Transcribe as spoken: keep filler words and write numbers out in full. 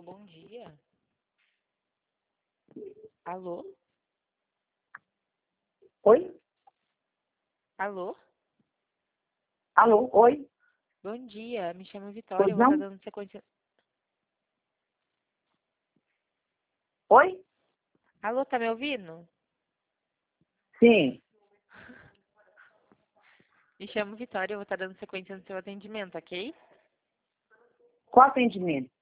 Alô, bom dia. Alô? Oi? Alô? Alô? Oi? Bom dia, me chamo Vitória, Pois eu vou estar não? dando sequência... Oi? Alô, tá me ouvindo? Sim. Me chamo Vitória, eu vou estar dando sequência no seu atendimento, ok? Qual atendimento?